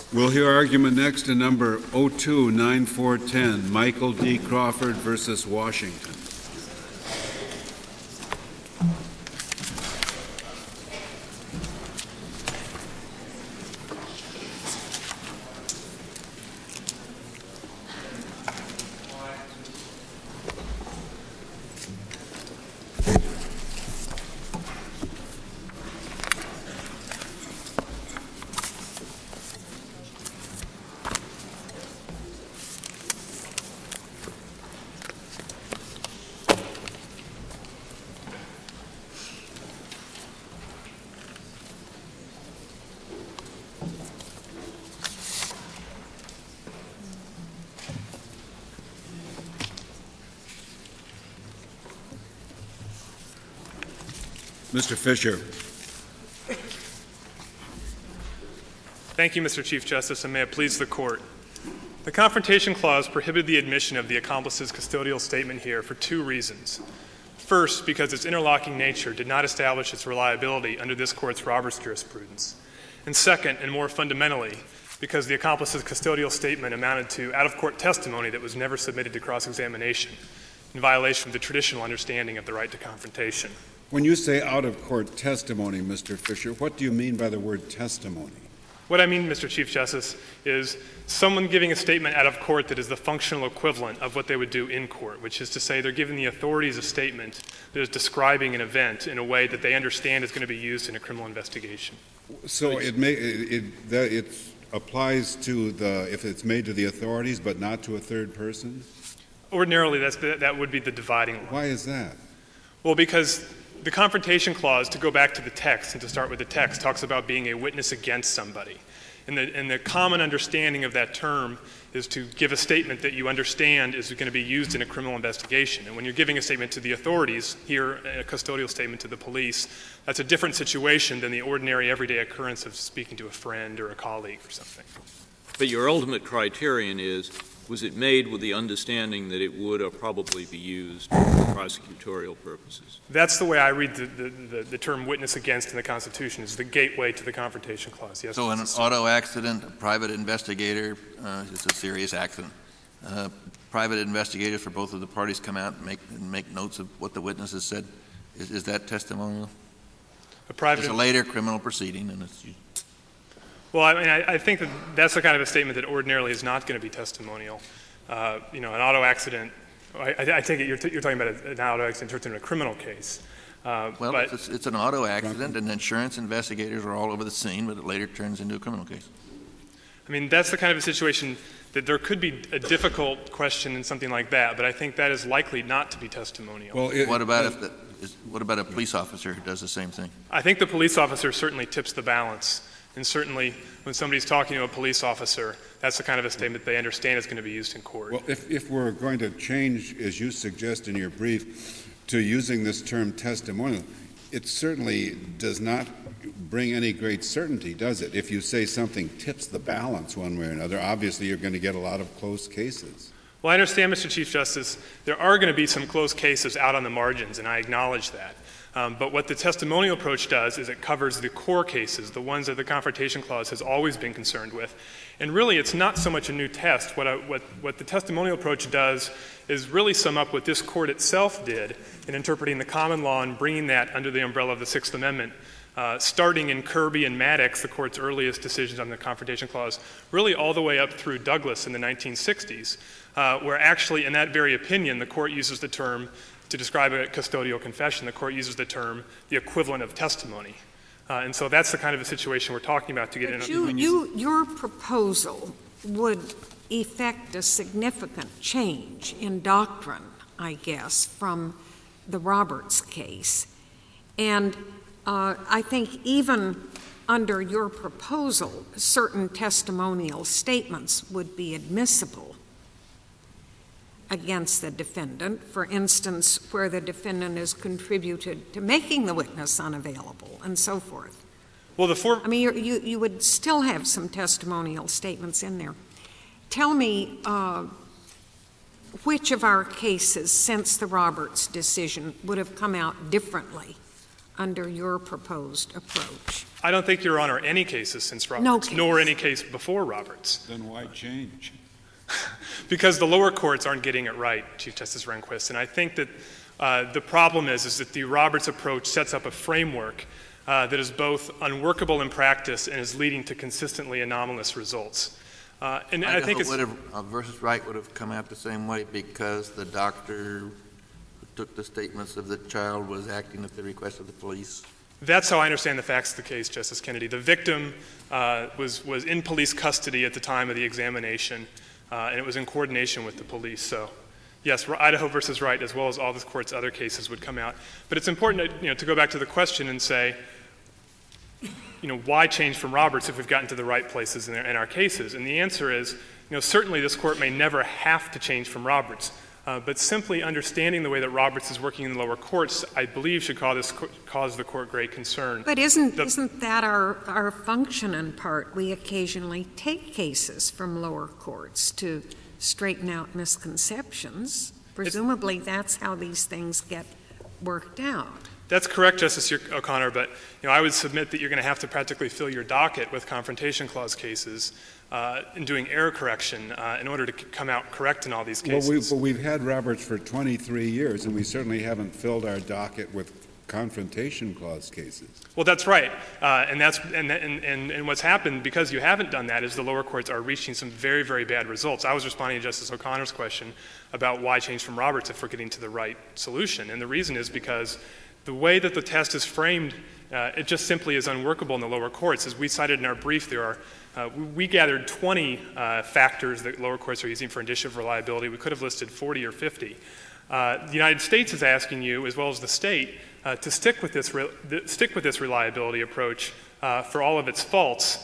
We'll hear argument next in number 029410, Michael D. Crawford versus Washington. Mr. Fisher. Thank you, Mr. Chief Justice, and may it please the Court. The Confrontation Clause prohibited the admission of the accomplice's custodial statement here for two reasons. First, because its interlocking nature did not establish its reliability under this Court's Roberts jurisprudence. And second, and more fundamentally, because the accomplice's custodial statement amounted to out-of-court testimony that was never submitted to cross-examination, in violation of the traditional understanding of the right to confrontation. When you say out-of-court testimony, Mr. Fisher, what do you mean by the word testimony? What I mean, Mr. Chief Justice, is someone giving a statement out of court that is the functional equivalent of what they would do in court, which is to say they're giving the authorities a statement that is describing an event in a way that they understand is going to be used in a criminal investigation. So it applies to if it's made to the authorities but not to a third person? Ordinarily, that would be the dividing line. Why is that? Well, because the Confrontation Clause, to go back to the text and to start with the text, talks about being a witness against somebody. And the common understanding of that term is to give a statement that you understand is going to be used in a criminal investigation. And when you're giving a statement to the authorities, here a custodial statement to the police, that's a different situation than the ordinary everyday occurrence of speaking to a friend or a colleague or something. But your ultimate criterion is, was it made with the understanding that it would or probably be used for prosecutorial purposes? That's the way I read the term witness against in the Constitution, is the gateway to the Confrontation Clause. Yes. So in an auto accident, a private investigator, it's a serious accident. Private investigators for both of the parties come out and make notes of what the witness has said. Is that testimonial? It's a later criminal proceeding, and it's. Well, I mean, I think that's the kind of a statement that ordinarily is not going to be testimonial. An auto accident, I take it you're talking about an auto accident in a criminal case. It's an auto accident, and insurance investigators are all over the scene, but it later turns into a criminal case. I mean, that's the kind of a situation that there could be a difficult question in something like that, but I think that is likely not to be testimonial. Well, what about a police officer who does the same thing? I think the police officer certainly tips the balance. And certainly, when somebody's talking to a police officer, that's the kind of a statement they understand is going to be used in court. Well, if we're going to change, as you suggest in your brief, to using this term testimonial, it certainly does not bring any great certainty, does it? If you say something tips the balance one way or another, obviously you're going to get a lot of close cases. Well, I understand, Mr. Chief Justice, there are going to be some close cases out on the margins, and I acknowledge that. But what the testimonial approach does is it covers the core cases, the ones that the Confrontation Clause has always been concerned with. And really, it's not so much a new test. What the testimonial approach does is really sum up what this Court itself did in interpreting the common law and bringing that under the umbrella of the Sixth Amendment, starting in Kirby and Maddox, the Court's earliest decisions on the Confrontation Clause, really all the way up through Douglas in the 1960s, where actually in that very opinion, the Court uses the term to describe a custodial confession, the Court uses the term the equivalent of testimony. And so that's the kind of a situation we're talking about to get in. Your proposal would effect a significant change in doctrine, I guess, from the Roberts case. And I think even under your proposal, certain testimonial statements would be admissible against the defendant, for instance, where the defendant has contributed to making the witness unavailable and so forth. Well, I mean, you would still have some testimonial statements in there. Tell me which of our cases since the Roberts decision would have come out differently under your proposed approach? I don't think, Your Honor, any cases since Roberts, No case. nor any case before Roberts. Then why change? Because the lower courts aren't getting it right, Chief Justice Rehnquist. And I think that the problem is that the Roberts approach sets up a framework that is both unworkable in practice and is leading to consistently anomalous results. And I think it's versus Wright would have come out the same way because the doctor who took the statements of the child was acting at the request of the police. That's how I understand the facts of the case, Justice Kennedy. The victim was in police custody at the time of the examination, and it was in coordination with the police. So, yes, Idaho versus Wright, as well as all this court's other cases, would come out. But it's important to go back to the question and say, why change from Roberts if we've gotten to the right places in our cases? And the answer is, certainly this court may never have to change from Roberts. But simply understanding the way that Roberts is working in the lower courts, I believe, should cause the court great concern. But isn't that our function in part? We occasionally take cases from lower courts to straighten out misconceptions. Presumably that's how these things get worked out. That's correct, Justice O'Connor, but I would submit that you're going to have to practically fill your docket with Confrontation Clause cases and doing error correction in order to come out correct in all these cases. Well, we've had Roberts for 23 years, and we certainly haven't filled our docket with Confrontation Clause cases. Well, that's right, and what's happened because you haven't done that is the lower courts are reaching some very, very bad results. I was responding to Justice O'Connor's question about why change from Roberts if we're getting to the right solution, and the reason is because the way that the test is framed, it just simply is unworkable in the lower courts. As we cited in our brief, we gathered 20 factors that lower courts are using for indicia of reliability. We could have listed 40 or 50. The United States is asking you, as well as the state, to stick with this reliability approach for all of its faults.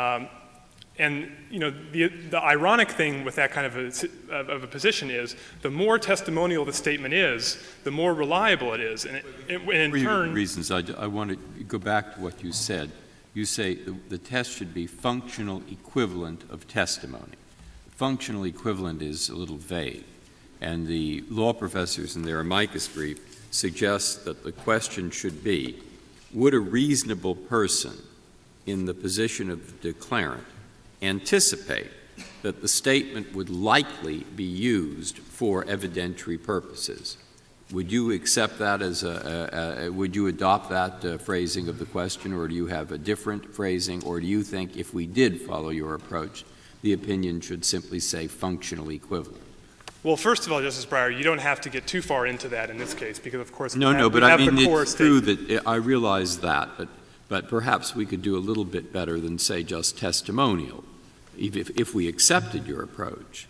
And the ironic thing with that kind of a position is the more testimonial the statement is, the more reliable it is. And in turn, reasons, I want to go back to what you said. You say the test should be functional equivalent of testimony. Functional equivalent is a little vague, and the law professors in their amicus brief suggest that the question should be: would a reasonable person in the position of the declarant anticipate that the statement would likely be used for evidentiary purposes? Would you accept that would you adopt that phrasing of the question, or do you have a different phrasing, or do you think if we did follow your approach, the opinion should simply say functional equivalent? Well, first of all, Justice Breyer, you don't have to get too far into that in this case because, of course, but I mean, it's true that I realize that, but perhaps we could do a little bit better than say just testimonial, if we accepted your approach.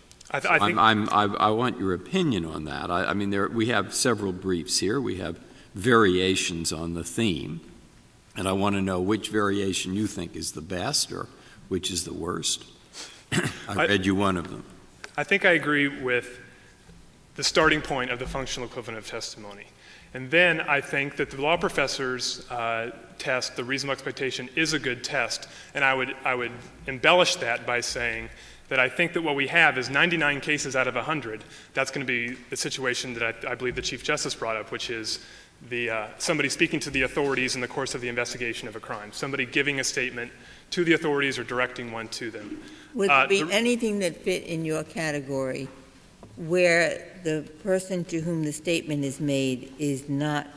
I want your opinion on that. I mean, we have several briefs here. We have variations on the theme, and I want to know which variation you think is the best or which is the worst. I read you one of them. I think I agree with the starting point of the functional equivalent of testimony. And then I think that the law professor's test, the reasonable expectation, is a good test. And I would embellish that by saying that I think that what we have is 99 cases out of 100. That's going to be the situation that I believe the Chief Justice brought up, which is somebody speaking to the authorities in the course of the investigation of a crime, somebody giving a statement to the authorities or directing one to them. Would there be anything that fit in your category where the person to whom the statement is made is not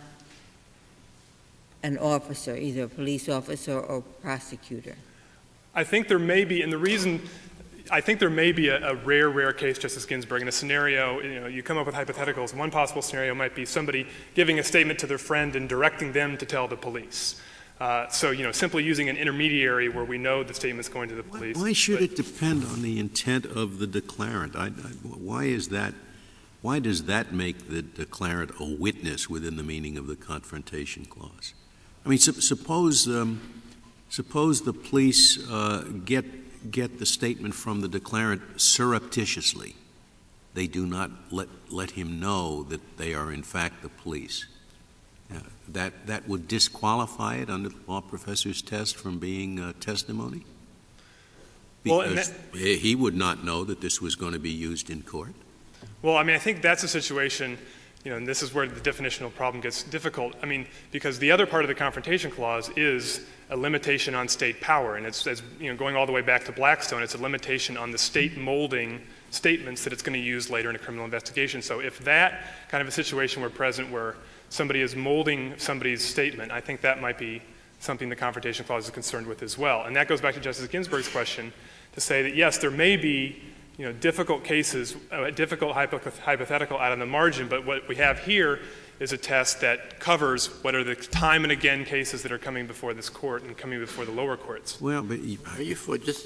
an officer, either a police officer or prosecutor? I think there may be, and the reason I think there may be a rare case, Justice Ginsburg, in a scenario, you come up with hypotheticals. One possible scenario might be somebody giving a statement to their friend and directing them to tell the police. So, simply using an intermediary where we know the statement's going to the police. Why should it depend on the intent of the declarant? Why is that? Why does that make the declarant a witness within the meaning of the Confrontation Clause? I mean, suppose the police get the statement from the declarant surreptitiously. They do not let him know that they are in fact the police. That would disqualify it under the law professor's test from being testimony? Because he would not know that this was going to be used in court. Well, I mean, I think that's a situation, and this is where the definitional problem gets difficult. I mean, because the other part of the Confrontation Clause is a limitation on state power, and it's going all the way back to Blackstone, it's a limitation on the state molding statements that it's going to use later in a criminal investigation. So if that kind of a situation were present where somebody is molding somebody's statement, I think that might be something the Confrontation Clause is concerned with as well. And that goes back to Justice Ginsburg's question to say that, yes, there may be difficult cases, difficult hypothetical out on the margin, but what we have here is a test that covers what are the time and again cases that are coming before this court and coming before the lower courts. Well, but are you for just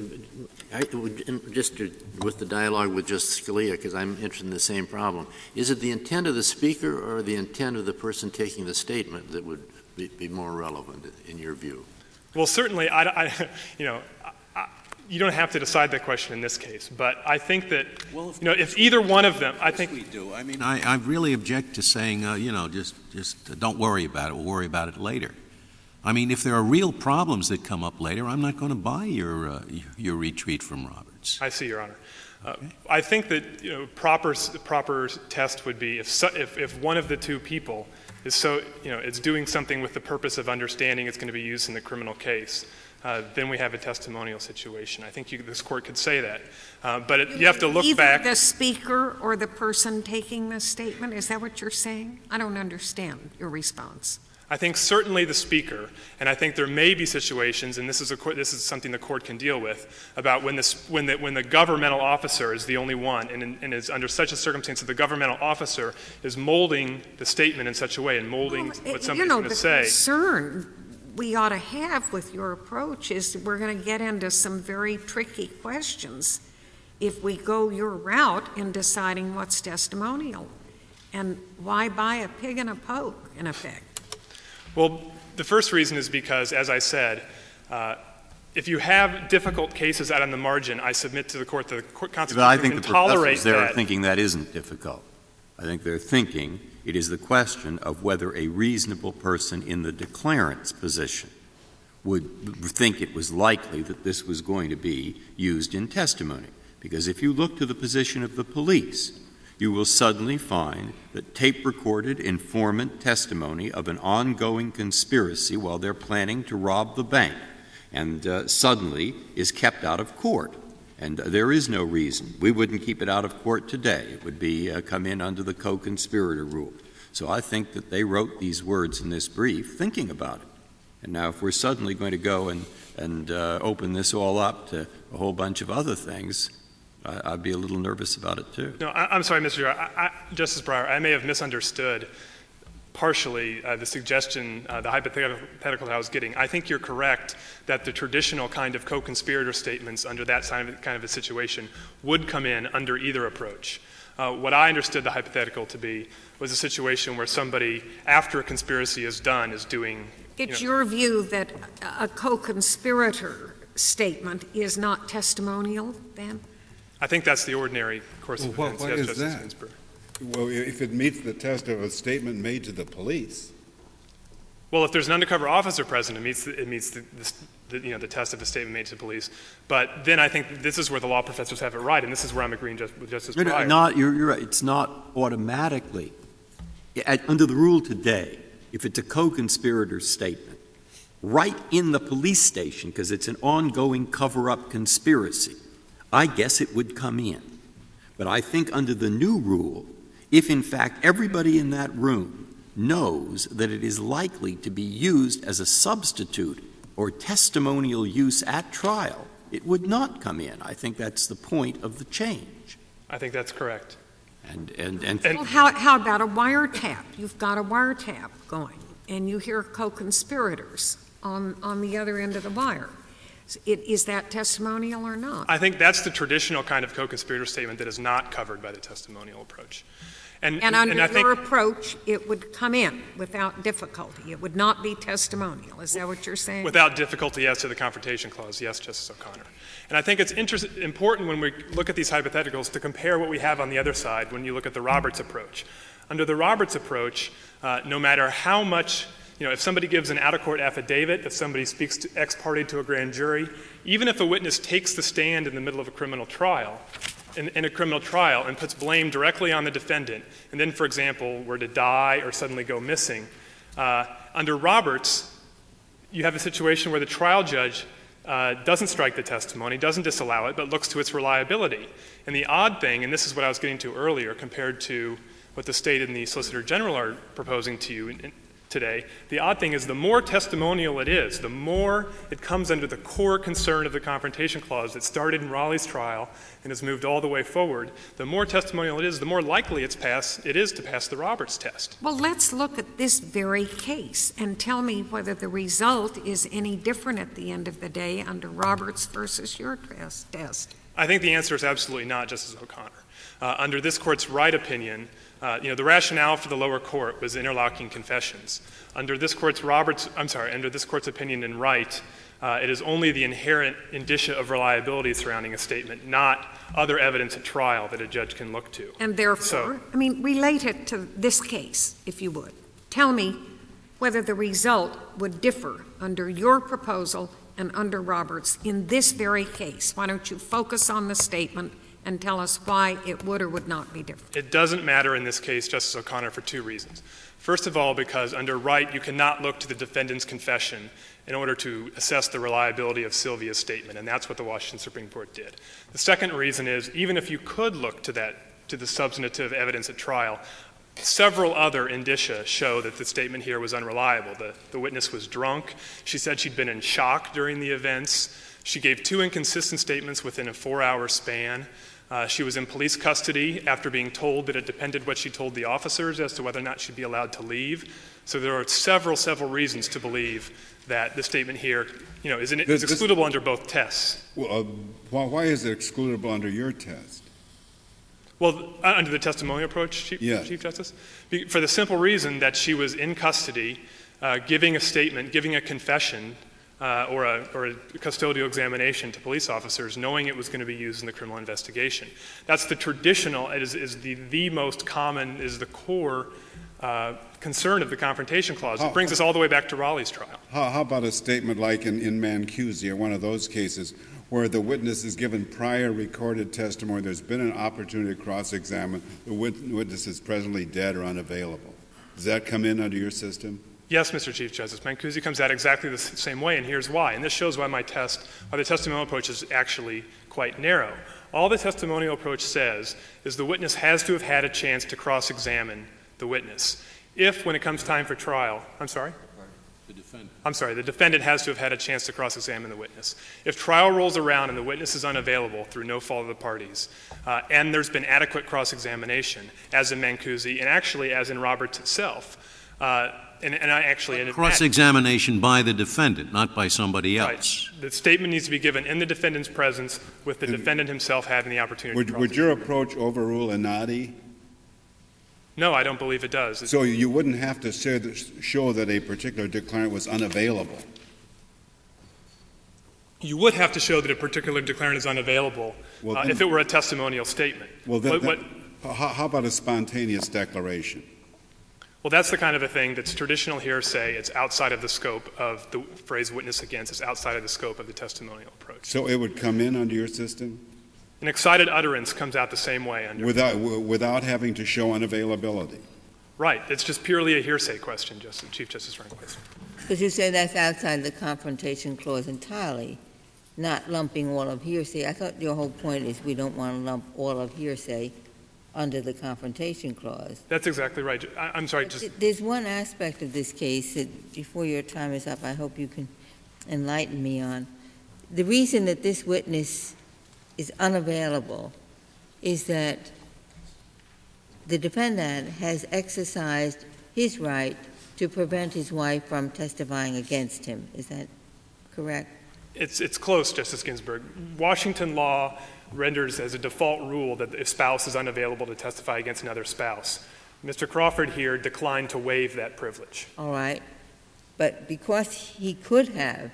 with the dialogue with Justice Scalia, because I'm interested in the same problem, is it the intent of the speaker or the intent of the person taking the statement that would be more relevant in your view? Well, certainly, you don't have to decide that question in this case, but I think that, if either one of them, I think we do. I mean, I really object to saying, just don't worry about it. We'll worry about it later. I mean, if there are real problems that come up later, I'm not going to buy your retreat from Roberts. I see, Your Honor. Okay. I think that proper test would be if one of the two people is it's doing something with the purpose of understanding it's going to be used in the criminal case. Then we have a testimonial situation. I think this court could say that. But you have to look back. Either the speaker or the person taking the statement? Is that what you're saying? I don't understand your response. I think certainly the speaker, and I think there may be situations, and this is something the court can deal with, about when the governmental officer is the only one, and is under such a circumstance that the governmental officer is molding the statement in such a way and molding what somebody's going to say. The concern we ought to have with your approach is we're going to get into some very tricky questions if we go your route in deciding what's testimonial. And why buy a pig in a poke, in effect? Well, the first reason is because, as I said, if you have difficult cases out on the margin, I submit to the court that the Constitution can tolerate that. But I think the professors there are thinking that isn't difficult. I think they're thinking it is the question of whether a reasonable person in the declarant's position would think it was likely that this was going to be used in testimony. Because if you look to the position of the police, you will suddenly find that tape-recorded informant testimony of an ongoing conspiracy while they're planning to rob the bank and suddenly is kept out of court. And there is no reason. We wouldn't keep it out of court today. It would be come in under the co-conspirator rule. So I think that they wrote these words in this brief thinking about it. And now if we're suddenly going to go and open this all up to a whole bunch of other things, I'd be a little nervous about it too. No, I'm sorry, Mr. Breyer. Justice Breyer, I may have misunderstood partially the suggestion, the hypothetical that I was getting. I think you're correct that the traditional kind of co-conspirator statements under that kind of a situation would come in under either approach. What I understood the hypothetical to be was a situation where somebody, after a conspiracy is done, is doing... It's your view that a co-conspirator statement is not testimonial, then? I think that's the ordinary course of events. What is that? Ginsburg. Well, if it meets the test of a statement made to the police. Well, if there's an undercover officer present, it meets the test of a statement made to the police. But then I think this is where the law professors have it right, and this is where I'm agreeing with Justice Breyer. You're right. It's not automatically. Under the rule today, if it's a co-conspirator statement, right in the police station, because it's an ongoing cover-up conspiracy, I guess it would come in. But I think under the new rule, if in fact everybody in that room knows that it is likely to be used as a substitute or testimonial use at trial, it would not come in. I think that's the point of the change. I think that's correct. Well, how about a wiretap? You've got a wiretap going, and you hear co-conspirators on the other end of the wire. Is that testimonial or not? I think that's the traditional kind of co-conspirator statement that is not covered by the testimonial approach. And under your approach, it would come in without difficulty. It would not be testimonial. Is that what you're saying? Without difficulty as to the Confrontation Clause, yes, Justice O'Connor. And I think it's important when we look at these hypotheticals to compare what we have on the other side when you look at the Roberts approach. Under the Roberts approach, no matter how much, if somebody gives an out-of-court affidavit, if somebody speaks ex parte to a grand jury, even if a witness takes the stand in the middle of a criminal trial, in a criminal trial and puts blame directly on the defendant, and then, for example, were to die or suddenly go missing, under Roberts, you have a situation where the trial judge doesn't strike the testimony, doesn't disallow it, but looks to its reliability. And the odd thing, and this is what I was getting to earlier compared to what the State and the Solicitor General are proposing to you today, the odd thing is the more testimonial it is, the more it comes under the core concern of the Confrontation Clause that started in Raleigh's trial and has moved all the way forward, the more testimonial it is, the more likely it is to pass the Roberts test. Well, let's look at this very case and tell me whether the result is any different at the end of the day under Roberts versus your test. I think the answer is absolutely not, Justice O'Connor. Under this Court's Wright opinion, the rationale for the lower court was interlocking confessions. Under this Court's opinion in Wright, it is only the inherent indicia of reliability surrounding a statement, not other evidence at trial that a judge can look to. And therefore, relate it to this case, if you would. Tell me whether the result would differ under your proposal and under Roberts in this very case. Why don't you focus on the statement and tell us why it would or would not be different? It doesn't matter in this case, Justice O'Connor, for two reasons. First of all, because under Wright, you cannot look to the defendant's confession in order to assess the reliability of Sylvia's statement, and that's what the Washington Supreme Court did. The second reason is, even if you could look to the substantive evidence at trial, several other indicia show that the statement here was unreliable. The witness was drunk. She said she'd been in shock during the events. She gave two inconsistent statements within a 4-hour span. She was in police custody after being told that it depended what she told the officers as to whether or not she'd be allowed to leave. So there are several reasons to believe that the statement here, is excludable under both tests. Well, why is it excludable under your test? Well, under the testimonial approach, Chief Justice? For the simple reason that she was in custody, giving a statement, giving a confession, or a custodial examination to police officers, knowing it was going to be used in the criminal investigation. That's the traditional, is the most common, is the core concern of the Confrontation Clause. It brings us all the way back to Raleigh's trial. How about a statement like in Mancusi, or one of those cases, where the witness is given prior recorded testimony, there's been an opportunity to cross-examine, the witness is presently dead or unavailable. Does that come in under your system? Yes, Mr. Chief Justice. Mancusi comes out exactly the same way, and here's why. And this shows why the testimonial approach is actually quite narrow. All the testimonial approach says is the witness has to have had a chance to cross-examine the witness. If, when it comes time for trial, the defendant has to have had a chance to cross-examine the witness. If trial rolls around and the witness is unavailable through no fault of the parties, and there's been adequate cross-examination, as in Mancusi, and actually as in Roberts itself, cross-examination by the defendant, not by somebody else. Right. The statement needs to be given in the defendant's presence, with the defendant himself having the opportunity to cross-examine. Would your approach overrule Anati? No, I don't believe it does. So you wouldn't have to show that a particular declarant was unavailable? You would have to show that a particular declarant is unavailable if it were a testimonial statement. Well, how about a spontaneous declaration? Well, that's the kind of a thing that's traditional hearsay. It's outside of the scope of the phrase witness against. It's outside of the scope of the testimonial approach. So it would come in under your system? An excited utterance comes out the same way. Without having to show unavailability? Right. It's just purely a hearsay question, Chief Justice Rehnquist. Because you say that's outside the Confrontation Clause entirely, not lumping all of hearsay. I thought your whole point is we don't want to lump all of hearsay under the Confrontation Clause. That's exactly right. I'm sorry. There's one aspect of this case that, before your time is up, I hope you can enlighten me on. The reason that this witness is unavailable is that the defendant has exercised his right to prevent his wife from testifying against him. Is that correct? It's close, Justice Ginsburg. Washington law renders as a default rule that a spouse is unavailable to testify against another spouse. Mr. Crawford here declined to waive that privilege. All right. But because he could have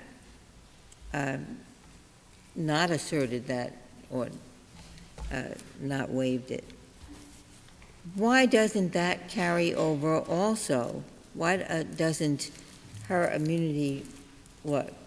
not asserted that or not waived it, why doesn't that carry over also? Why doesn't her immunity,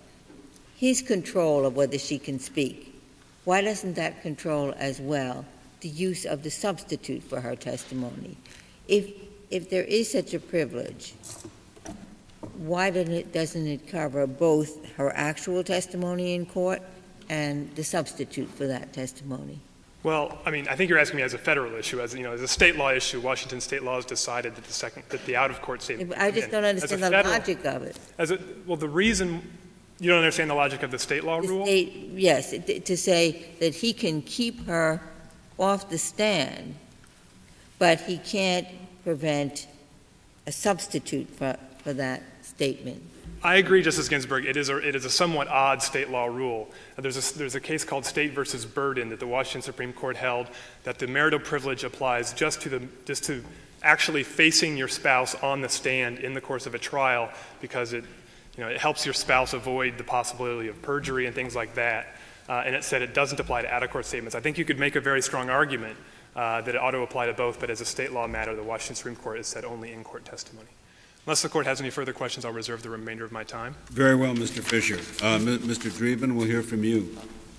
his control of whether she can speak, why doesn't that control as well the use of the substitute for her testimony. If there is such a privilege, why doesn't it cover both her actual testimony in court and the substitute for that testimony? Well, I mean, I think you're asking me as a federal issue. As a state law issue, Washington state law has decided that the out-of-court statement. I just don't understand the logic of it. The reason you don't understand the logic of the state law rule? Yes, to say that he can keep her off the stand, but he can't prevent a substitute for that statement. I agree, Justice Ginsburg. It is a somewhat odd state law rule. There's a case called State versus Burden that the Washington Supreme Court held that the marital privilege applies just to actually facing your spouse on the stand in the course of a trial, because it helps your spouse avoid the possibility of perjury and things like that. And it said it doesn't apply to out-of-court statements. I think you could make a very strong argument that it ought to apply to both, but as a state law matter, the Washington Supreme Court has said only in-court testimony. Unless the Court has any further questions, I'll reserve the remainder of my time. Very well, Mr. Fisher. Mr. Dreeben, we'll hear from you.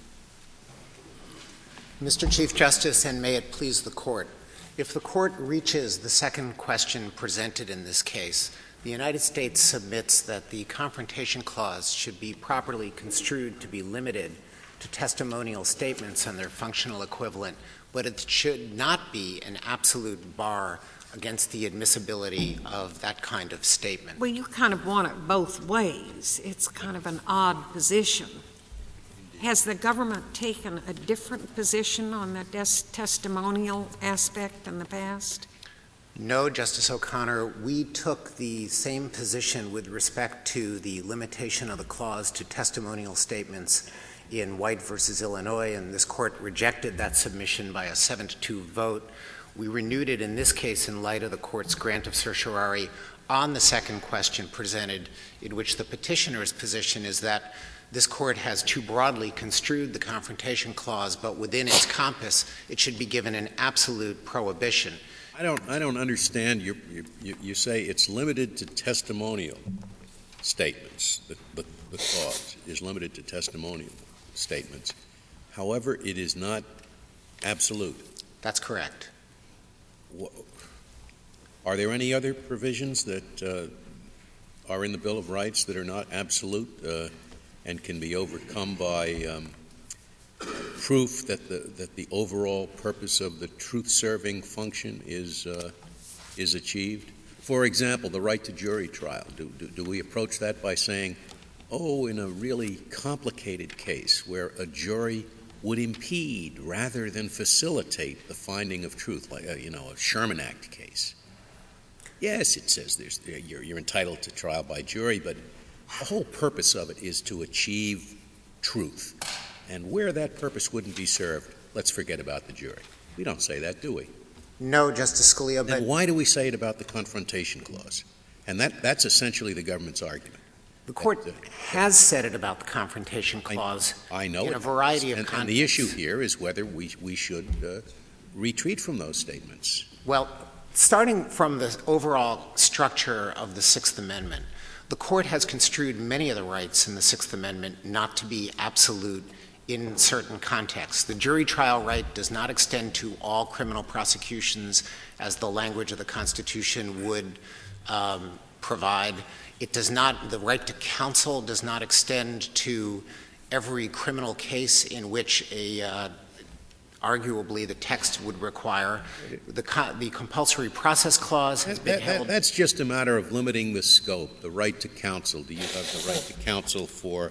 Mr. Chief Justice, and may it please the Court, if the Court reaches the second question presented in this case, the United States submits that the Confrontation Clause should be properly construed to be limited to testimonial statements and their functional equivalent, but it should not be an absolute bar against the admissibility of that kind of statement. Well, you kind of want it both ways. It's kind of an odd position. Has the government taken a different position on the testimonial aspect in the past? No, Justice O'Connor. We took the same position with respect to the limitation of the clause to testimonial statements in White versus Illinois, and this Court rejected that submission by a 7-2 vote. We renewed it in this case in light of the Court's grant of certiorari on the second question presented, in which the petitioner's position is that this Court has too broadly construed the Confrontation Clause, but within its compass, it should be given an absolute prohibition. I don't understand. You say it's limited to testimonial statements. The clause is limited to testimonial statements. However, it is not absolute. That's correct. Are there any other provisions that are in the Bill of Rights that are not absolute and can be overcome by proof that the overall purpose of the truth-serving function is achieved? For example, the right to jury trial. Do we approach that by saying, in a really complicated case where a jury would impede rather than facilitate the finding of truth, like a Sherman Act case? Yes, it says you're entitled to trial by jury, but the whole purpose of it is to achieve truth. And where that purpose wouldn't be served, let's forget about the jury. We don't say that, do we? No, Justice Scalia. Then why do we say it about the Confrontation Clause? And that's essentially the government's argument. The Court has said it about the Confrontation Clause I know in a variety of contexts. And the issue here is whether we should retreat from those statements. Well, starting from the overall structure of the Sixth Amendment, the Court has construed many of the rights in the Sixth Amendment not to be absolute in certain contexts. The jury trial right does not extend to all criminal prosecutions as the language of the Constitution would provide. It does not, the right to counsel does not extend to every criminal case in which arguably the text would require. The compulsory process clause has been held. That's just a matter of limiting the scope, the right to counsel. Do you have the right to counsel for,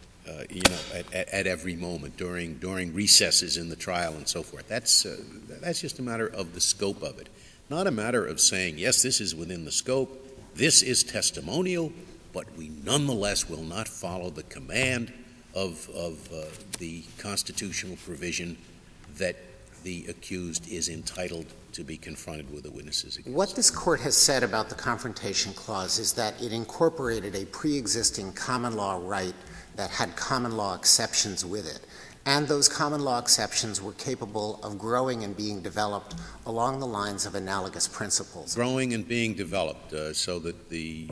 at every moment during recesses in the trial and so forth? That's just a matter of the scope of it, not a matter of saying, yes, this is within the scope. This is testimonial, but we nonetheless will not follow the command of the constitutional provision that the accused is entitled to be confronted with the witnesses against. What this Court has said about the Confrontation Clause is that it incorporated a pre-existing common law right that had common law exceptions with it. And those common law exceptions were capable of growing and being developed along the lines of analogous principles. Growing and being developed so that the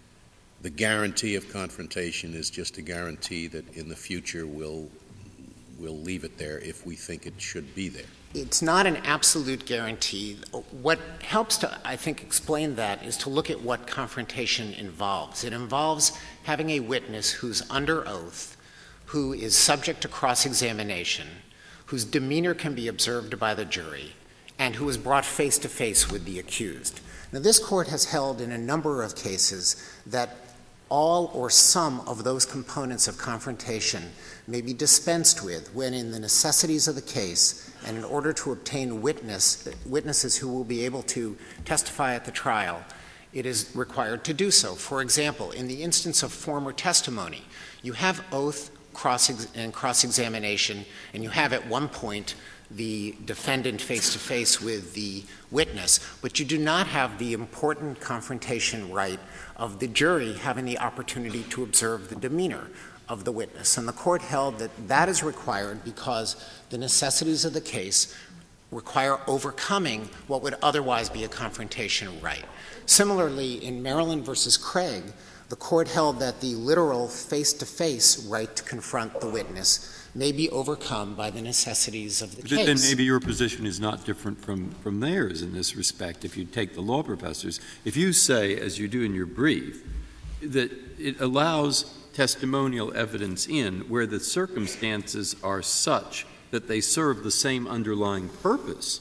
guarantee of confrontation is just a guarantee that in the future will we'll leave it there if we think it should be there. It's not an absolute guarantee. What helps to, I think, explain that is to look at what confrontation involves. It involves having a witness who's under oath, who is subject to cross-examination, whose demeanor can be observed by the jury, and who is brought face-to-face with the accused. Now, this Court has held in a number of cases that all or some of those components of confrontation may be dispensed with when, in the necessities of the case and in order to obtain witnesses who will be able to testify at the trial, it is required to do so. For example, in the instance of former testimony, you have oath and cross-examination, and you have at one point the defendant face-to-face with the witness, but you do not have the important confrontation right of the jury having the opportunity to observe the demeanor of the witness. And the Court held that that is required because the necessities of the case require overcoming what would otherwise be a confrontation right. Similarly, in Maryland v. Craig, the Court held that the literal face-to-face right to confront the witness may be overcome by the necessities of the case. Then maybe your position is not different from theirs in this respect. If you take the law professors, if you say, as you do in your brief, that it allows testimonial evidence in where the circumstances are such that they serve the same underlying purpose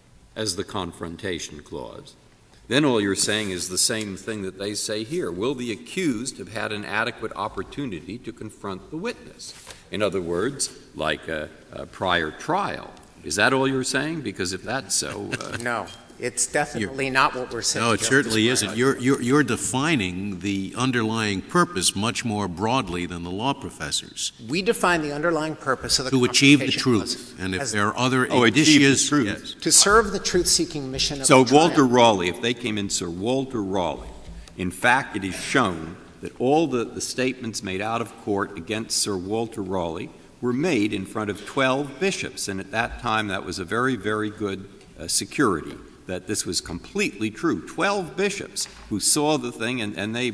as the confrontation clause, then all you're saying is the same thing that they say here. Will the accused have had an adequate opportunity to confront the witness? In other words, like a prior trial. Is that all you're saying? Because if that's so... No, it's definitely not what we're saying. No, it certainly isn't. You're defining the underlying purpose much more broadly than the law professors. We define the underlying purpose of the to achieve the truth. truth. And if there are other issues... Yes. To serve the truth-seeking mission of So the trial. Walter Raleigh, if they came in, Sir Walter Raleigh, in fact it is shown that all the statements made out of court against Sir Walter Raleigh were made in front of 12 bishops, and at that time that was a very, very good security, that this was completely true. 12 bishops who saw the thing and they,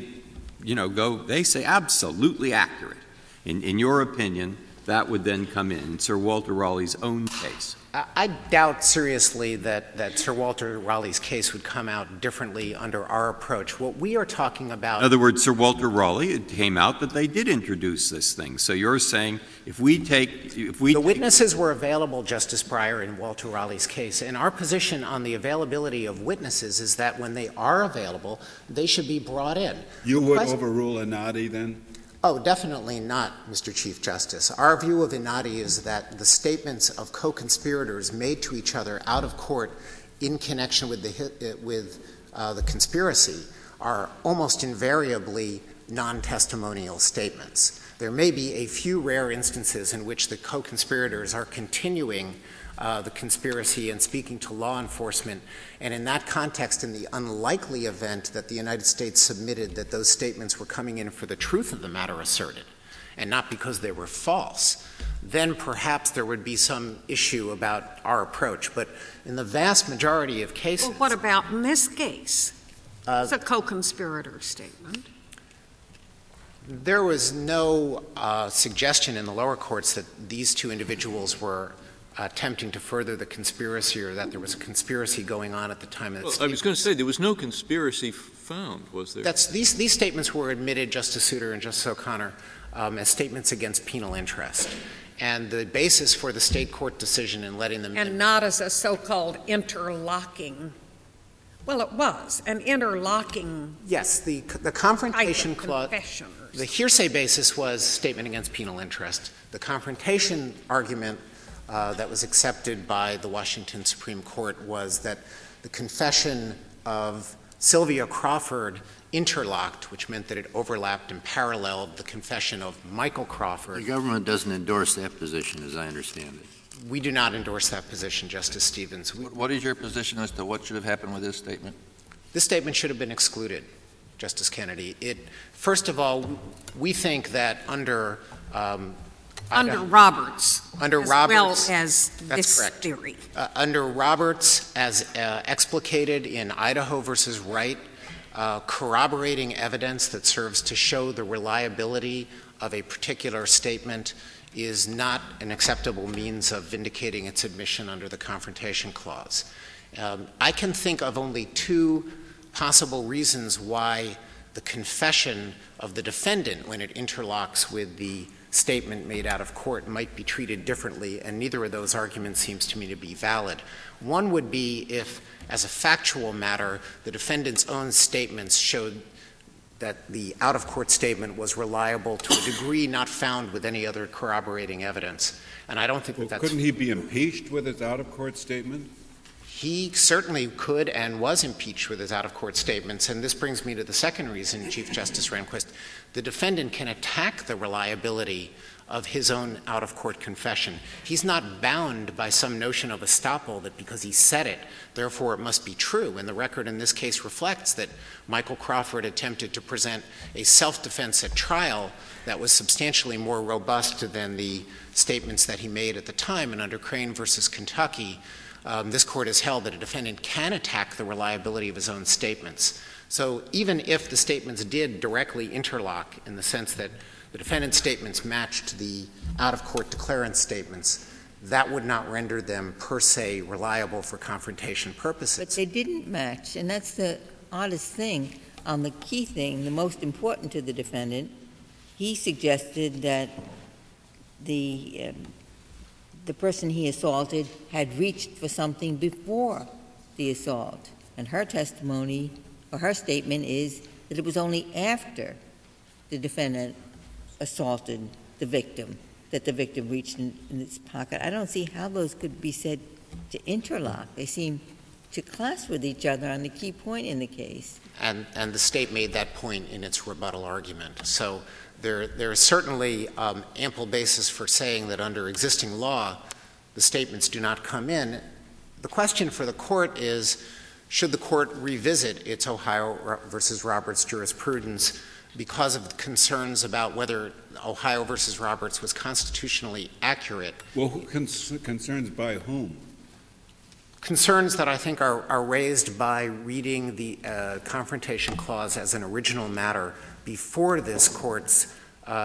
they say absolutely accurate. In your opinion, that would then come in Sir Walter Raleigh's own case. I doubt seriously that Sir Walter Raleigh's case would come out differently under our approach. What we are talking about... In other words, Sir Walter Raleigh, it came out that they did introduce this thing. So you're saying the witnesses were available, Justice Breyer, in Walter Raleigh's case. And our position on the availability of witnesses is that when they are available, they should be brought in. You would overrule Inati then? Oh, definitely not, Mr. Chief Justice. Our view of Inati is that the statements of co-conspirators made to each other out of court in connection with the conspiracy are almost invariably non-testimonial statements. There may be a few rare instances in which the co-conspirators are continuing the conspiracy and speaking to law enforcement, and in that context, in the unlikely event that the United States submitted that those statements were coming in for the truth of the matter asserted, and not because they were false, then perhaps there would be some issue about our approach. But in the vast majority of cases... Well, what about in this case? It's a co-conspirator statement. There was no suggestion in the lower courts that these two individuals were attempting to further the conspiracy or that there was a conspiracy going on at the time of the I was going to say, there was no conspiracy found, was there? These statements were admitted, Justice Souter and Justice O'Connor, as statements against penal interest. And the basis for the state court decision in letting them and not as a so-called interlocking. Well, it was an interlocking. Yes, the confrontation clause. Confession. The hearsay basis was statement against penal interest. The confrontation argument that was accepted by the Washington Supreme Court was that the confession of Sylvia Crawford interlocked, which meant that it overlapped and paralleled the confession of Michael Crawford. The government doesn't endorse that position, as I understand it. We do not endorse that position, Justice Stevens. What is your position as to what should have happened with this statement? This statement should have been excluded, Justice Kennedy. First of all, we think that under Roberts, under as Roberts, well as that's this correct. theory. Under Roberts, as explicated in Idaho versus Wright, corroborating evidence that serves to show the reliability of a particular statement is not an acceptable means of vindicating its admission under the Confrontation Clause. I can think of only two possible reasons why the confession of the defendant, when it interlocks with the statement made out of court, might be treated differently, and neither of those arguments seems to me to be valid. One would be if, as a factual matter, the defendant's own statements showed that the out-of-court statement was reliable to a degree not found with any other corroborating evidence. And I don't think that's... Couldn't he be impeached with his out-of-court statement? He certainly could and was impeached with his out-of-court statements, and this brings me to the second reason, Chief Justice Rehnquist. The defendant can attack the reliability of his own out-of-court confession. He's not bound by some notion of estoppel that because he said it, therefore it must be true. And the record in this case reflects that Michael Crawford attempted to present a self-defense at trial that was substantially more robust than the statements that he made at the time. And under Crane versus Kentucky, this court has held that a defendant can attack the reliability of his own statements. So even if the statements did directly interlock in the sense that the defendant's statements matched the out-of-court declarant statements, that would not render them per se reliable for confrontation purposes. But they didn't match, and that's the oddest thing. On the key thing, the most important to the defendant, he suggested that the person he assaulted had reached for something before the assault. And her testimony, or her statement, is that it was only after the defendant assaulted the victim that the victim reached in its pocket. I don't see how those could be said to interlock. They seem to clash with each other on the key point in the case. And the State made that point in its rebuttal argument. So there is certainly ample basis for saying that under existing law, the statements do not come in. The question for the Court is, should the Court revisit its Ohio versus Roberts jurisprudence because of concerns about whether Ohio versus Roberts was constitutionally accurate? Well, concerns by whom? Concerns that I think are raised by reading the Confrontation Clause as an original matter before this Court's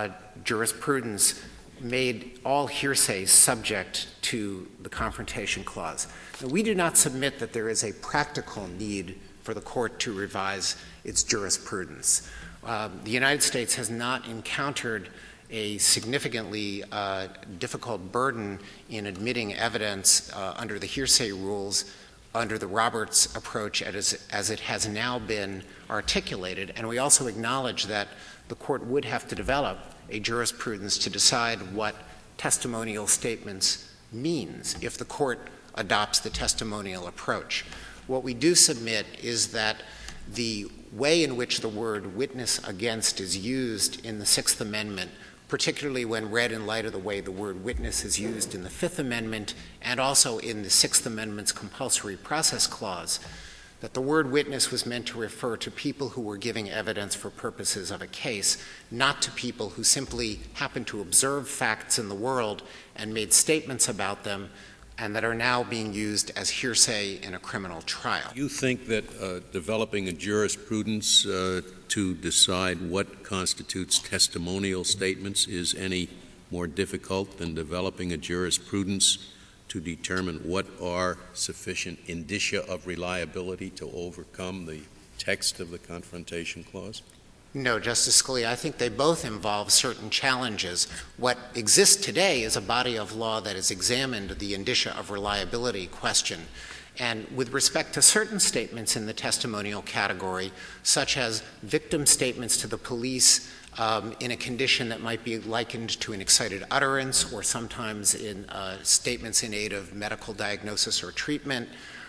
jurisprudence made all hearsay subject to the Confrontation Clause. Now, we do not submit that there is a practical need for the Court to revise its jurisprudence. The United States has not encountered a significantly difficult burden in admitting evidence under the hearsay rules under the Roberts approach as it has now been articulated. And we also acknowledge that the Court would have to develop a jurisprudence to decide what testimonial statements means if the Court adopts the testimonial approach. What we do submit is that the way in which the word witness against is used in the Sixth Amendment, particularly when read in light of the way the word witness is used in the Fifth Amendment and also in the Sixth Amendment's compulsory process clause, that the word witness was meant to refer to people who were giving evidence for purposes of a case, not to people who simply happened to observe facts in the world and made statements about them and that are now being used as hearsay in a criminal trial. You think that developing a jurisprudence to decide what constitutes testimonial statements is any more difficult than developing a jurisprudence to determine what are sufficient indicia of reliability to overcome the text of the Confrontation Clause? No, Justice Scalia, I think they both involve certain challenges. What exists today is a body of law that has examined the indicia of reliability question. And with respect to certain statements in the testimonial category, such as victim statements to the police in a condition that might be likened to an excited utterance or sometimes in statements in aid of medical diagnosis or treatment,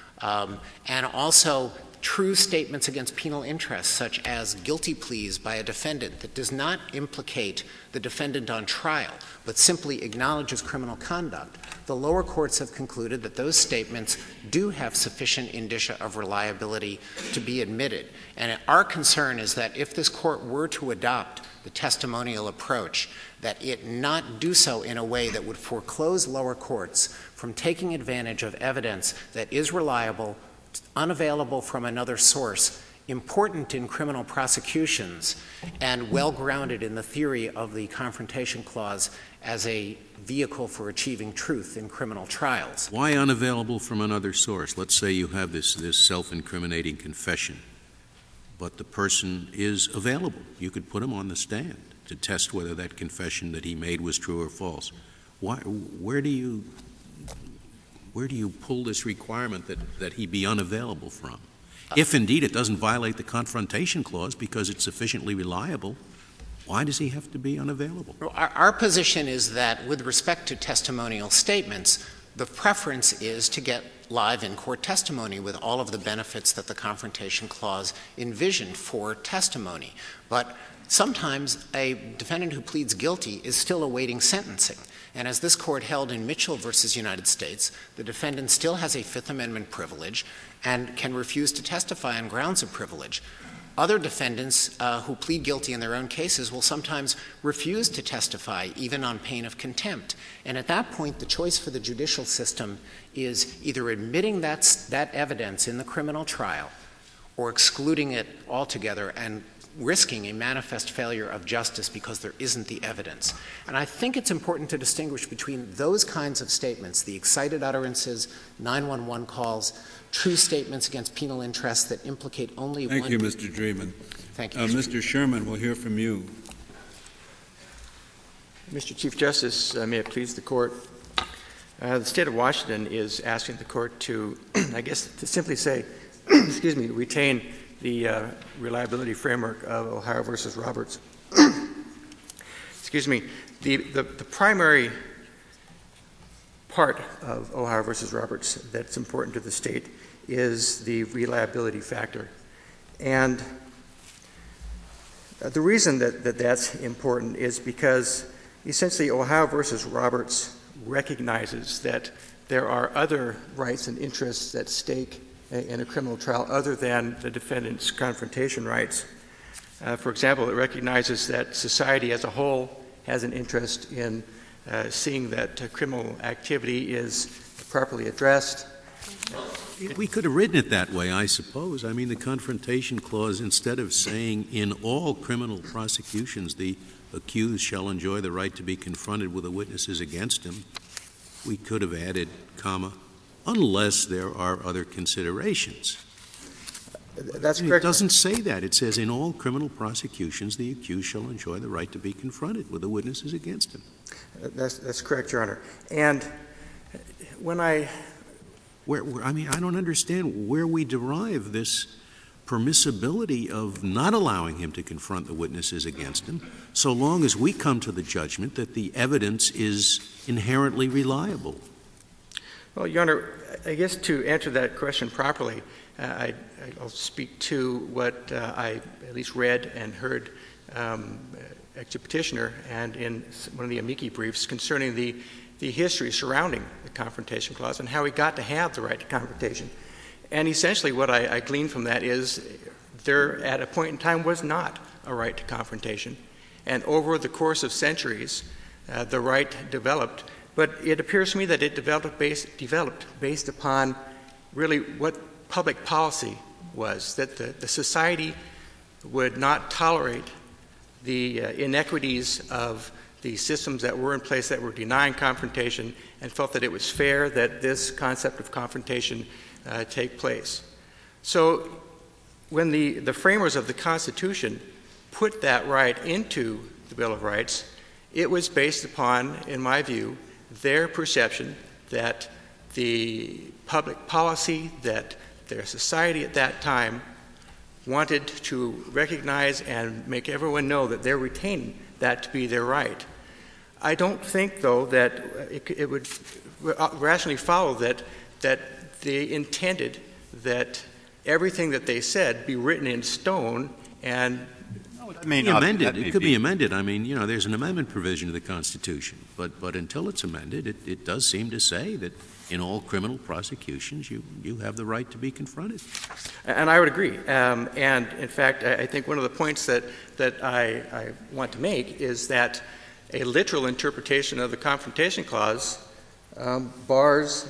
and also true statements against penal interests, such as guilty pleas by a defendant that does not implicate the defendant on trial, but simply acknowledges criminal conduct. The lower courts have concluded that those statements do have sufficient indicia of reliability to be admitted. And our concern is that if this Court were to adopt the testimonial approach, that it not do so in a way that would foreclose lower courts from taking advantage of evidence that is reliable, unavailable from another source, important in criminal prosecutions, and well-grounded in the theory of the Confrontation Clause as a vehicle for achieving truth in criminal trials. Why unavailable from another source? Let's say you have this self-incriminating confession, but the person is available. You could put him on the stand to test whether that confession that he made was true or false. Where do you pull this requirement that he be unavailable from? If indeed it doesn't violate the Confrontation Clause because it's sufficiently reliable, why does he have to be unavailable? Our position is that with respect to testimonial statements, the preference is to get live in-court testimony with all of the benefits that the Confrontation Clause envisioned for testimony. But sometimes a defendant who pleads guilty is still awaiting sentencing. And as this court held in Mitchell versus United States, the defendant still has a Fifth Amendment privilege and can refuse to testify on grounds of privilege. Other defendants who plead guilty in their own cases will sometimes refuse to testify, even on pain of contempt. And at that point, the choice for the judicial system is either admitting that evidence in the criminal trial or excluding it altogether and risking a manifest failure of justice because there isn't the evidence. And I think it's important to distinguish between those kinds of statements, the excited utterances, 911 calls, true statements against penal interests that implicate only one... Thank you, Mr. Dreeben. Thank you. Mr. Sherman, we'll hear from you. Mr. Chief Justice, may it please the Court, the State of Washington is asking the Court to, I guess, to simply say, excuse me, retain the reliability framework of Ohio versus Roberts. Excuse me. The primary part of Ohio versus Roberts that's important to the state is the reliability factor. And the reason that that's important is because essentially Ohio versus Roberts recognizes that there are other rights and interests at stake in a criminal trial other than the defendant's confrontation rights. For example, it recognizes that society as a whole has an interest in seeing that criminal activity is properly addressed. We could have written it that way, I suppose. I mean, the Confrontation Clause, instead of saying in all criminal prosecutions the accused shall enjoy the right to be confronted with the witnesses against him, we could have added, comma, unless there are other considerations. That's correct. It doesn't say that. It says in all criminal prosecutions the accused shall enjoy the right to be confronted with the witnesses against him. That's correct, Your Honor. And when I don't understand where we derive this permissibility of not allowing him to confront the witnesses against him, so long as we come to the judgment that the evidence is inherently reliable. Well, Your Honor, I guess to answer that question properly, I'll speak to what I at least read and heard ex petitioner and in one of the amici briefs concerning the history surrounding the Confrontation Clause and how he got to have the right to confrontation. And essentially what I gleaned from that is there at a point in time was not a right to confrontation. And over the course of centuries, the right developed. But it appears to me that it developed based upon really what public policy was, that the society would not tolerate the inequities of the systems that were in place that were denying confrontation and felt that it was fair that this concept of confrontation take place. So when the framers of the Constitution put that right into the Bill of Rights, it was based upon, in my view, their perception that the public policy, that their society at that time wanted to recognize and make everyone know that they're retaining that to be their right. I don't think, though, that it would rationally follow that they intended that everything that they said be written in stone and It could be amended. I mean, there's an amendment provision of the Constitution, but until it's amended, it does seem to say that in all criminal prosecutions you have the right to be confronted. And I would agree. And in fact, I think one of the points that I want to make is that a literal interpretation of the Confrontation Clause bars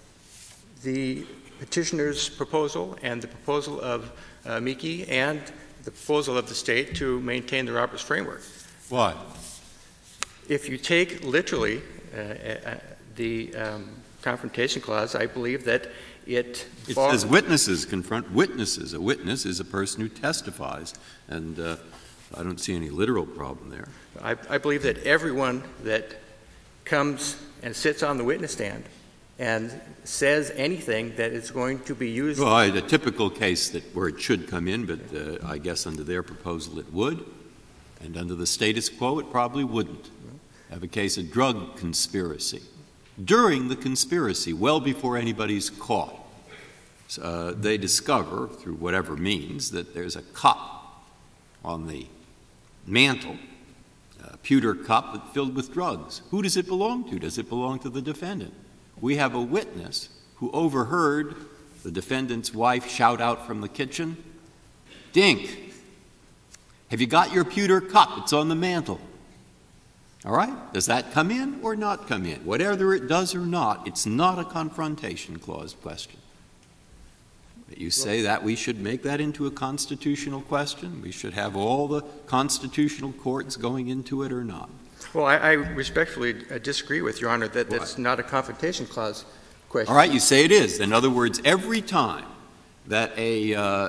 the petitioner's proposal and the proposal of amici and the proposal of the state to maintain the Roberts framework. Why? if you take literally the Confrontation Clause, I believe that it says witnesses confront witnesses. A witness is a person who testifies, and I don't see any literal problem there. I believe that everyone that comes and sits on the witness stand and says anything that is going to be used. Well, a typical case where it should come in, but I guess under their proposal it would, and under the status quo it probably wouldn't. Have a case of drug conspiracy. During the conspiracy, well before anybody's caught, they discover, through whatever means, that there's a cup on the mantle, a pewter cup filled with drugs. Who does it belong to? Does it belong to the defendant? We have a witness who overheard the defendant's wife shout out from the kitchen, "Dink, have you got your pewter cup? It's on the mantle." All right? Does that come in or not come in? Whatever it does or not, it's not a Confrontation Clause question. But you say that we should make that into a constitutional question? We should have all the constitutional courts going into it or not? Well, I respectfully disagree with Your Honor that that's not a Confrontation Clause question. All right, you say it is. In other words, every time that a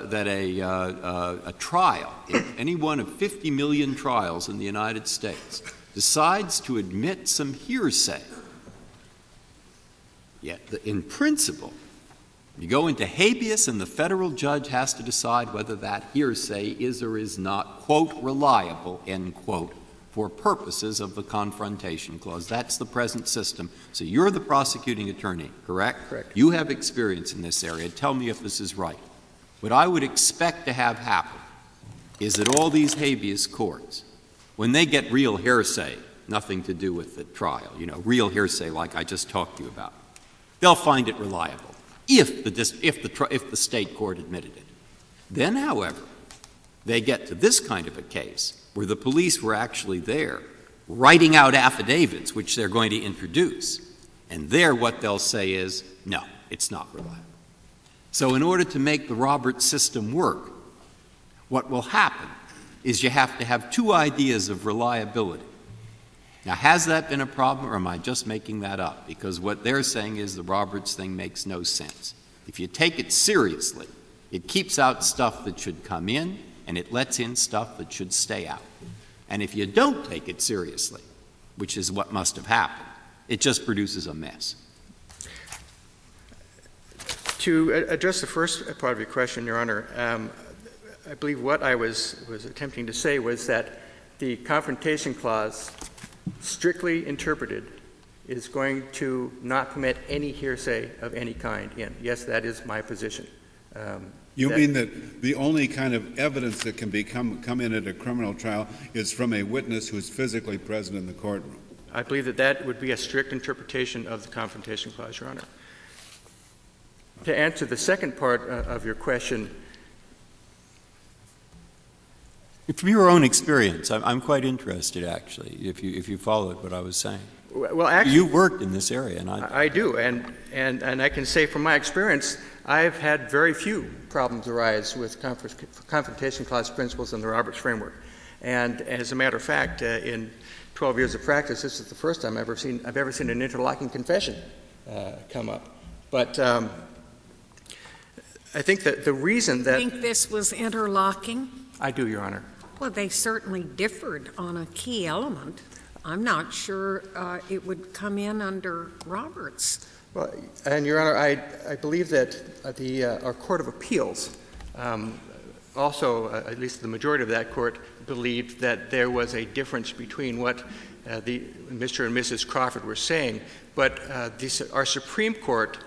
trial, any one of 50 million trials in the United States, decides to admit some hearsay, yet in principle, you go into habeas and the federal judge has to decide whether that hearsay is or is not, quote, reliable, end quote, for purposes of the Confrontation Clause. That's the present system. So you're the prosecuting attorney, correct? Correct. You have experience in this area. Tell me if this is right. What I would expect to have happen is that all these habeas courts, when they get real hearsay, nothing to do with the trial, real hearsay like I just talked to you about, they'll find it reliable if the state court admitted it. Then, however, they get to this kind of a case where the police were actually there writing out affidavits which they're going to introduce, and there what they'll say is, no, it's not reliable. So in order to make the Roberts system work, what will happen is you have to have two ideas of reliability. Now, has that been a problem, or am I just making that up? Because what they're saying is the Roberts thing makes no sense. If you take it seriously, it keeps out stuff that should come in, and it lets in stuff that should stay out. And if you don't take it seriously, which is what must have happened, it just produces a mess. To address the first part of your question, Your Honor, I believe what I was attempting to say was that the Confrontation Clause, strictly interpreted, is going to not permit any hearsay of any kind in. Yes, that is my position. You mean that the only kind of evidence that can come in at a criminal trial is from a witness who's physically present in the courtroom? I believe that would be a strict interpretation of the Confrontation Clause, Your Honor. To answer the second part of your question, from your own experience, I'm quite interested, actually, if you followed what I was saying. Well, actually, you worked in this area, and I do, and I can say from my experience, I've had very few problems arise with Confrontation Clause principles in the Roberts framework. And as a matter of fact, in 12 years of practice, this is the first time I've ever seen an interlocking confession come up. But I think that the reason that— You think this was interlocking? I do, Your Honor. Well, they certainly differed on a key element. I'm not sure it would come in under Roberts. Well, and Your Honor, I believe that our Court of Appeals also, at least the majority of that court, believed that there was a difference between what Mr. and Mrs. Crawford were saying. But our Supreme Court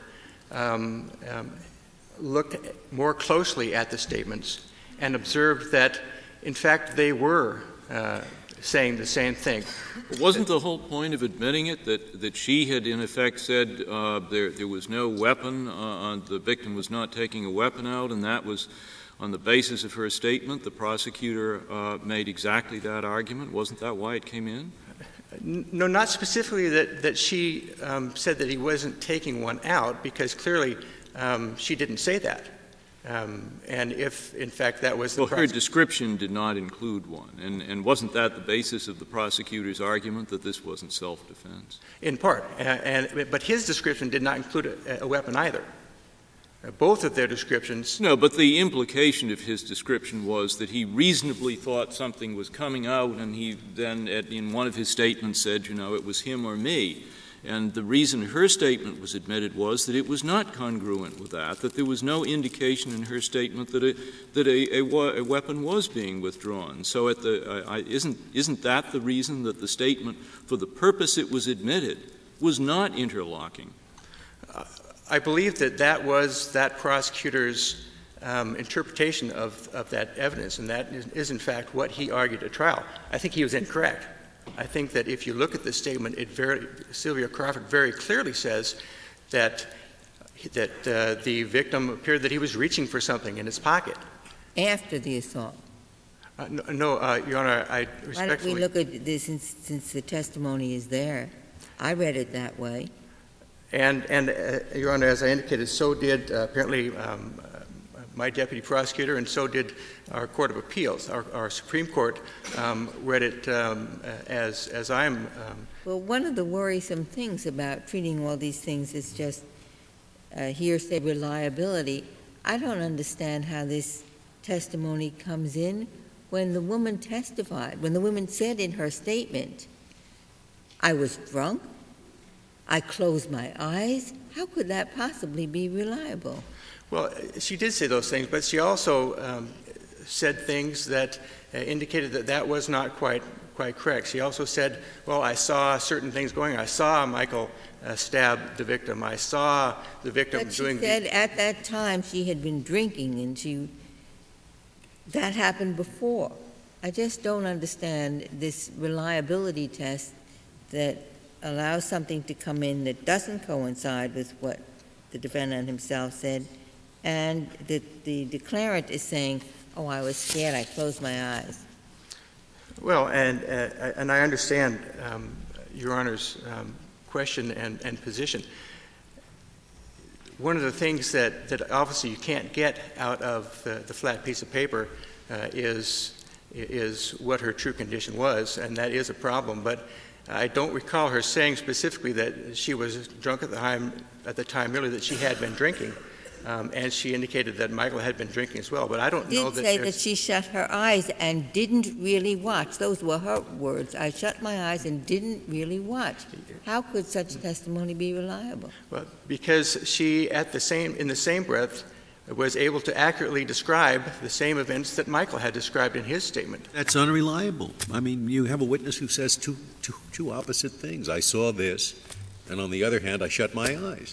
looked more closely at the statements and observed that, in fact, they were saying the same thing. Wasn't the whole point of admitting it that she had, in effect, said there was no weapon, the victim was not taking a weapon out, and that was on the basis of her statement? The prosecutor made exactly that argument. Wasn't that why it came in? No, not specifically that she said that he wasn't taking one out, because clearly she didn't say that. And if, in fact, that was the Well, her description did not include one. And wasn't that the basis of the prosecutor's argument that this wasn't self-defense? In part. But his description did not include a weapon either. Both of their descriptions. No, but the implication of his description was that he reasonably thought something was coming out, and he then, in one of his statements, said, it was him or me. And the reason her statement was admitted was that it was not congruent with that there was no indication in her statement that a weapon was being withdrawn. So isn't that the reason that the statement, for the purpose it was admitted, was not interlocking? I believe that was that prosecutor's interpretation of that evidence, and that is in fact what he argued at trial. I think he was incorrect. I think that if you look at the statement, Sylvia Crawford very clearly says that the victim appeared that he was reaching for something in his pocket. After the assault? No, Your Honor, I respectfully— Why don't we look at this since the testimony is there? I read it that way. And Your Honor, as I indicated, so did apparently my deputy prosecutor, and so did our Court of Appeals. Our Supreme Court read it as I'm. Well, one of the worrisome things about treating all these things as just hearsay reliability, I don't understand how this testimony comes in when the woman testified, when the woman said in her statement, I was drunk, I closed my eyes. How could that possibly be reliable? Well, she did say those things, but she also said things that indicated that was not quite correct. She also said, well, I saw certain things going on. I saw Michael stab the victim. I saw the victim but doing— she said at that time she had been drinking, and that happened before. I just don't understand this reliability test that allows something to come in that doesn't coincide with what the defendant himself said, and the declarant is saying, oh, I was scared, I closed my eyes. Well, and I understand Your Honor's question and position. One of the things that obviously you can't get out of the flat piece of paper is what her true condition was, and that is a problem. But I don't recall her saying specifically that she was drunk at the time, merely that she had been drinking. And she indicated that Michael had been drinking as well. But I don't know that— She did say that she shut her eyes and didn't really watch. Those were her words. I shut my eyes and didn't really watch. How could such testimony be reliable? Well, because she, in the same breath, was able to accurately describe the same events that Michael had described in his statement. That's unreliable. I mean, you have a witness who says two opposite things. I saw this, and on the other hand, I shut my eyes.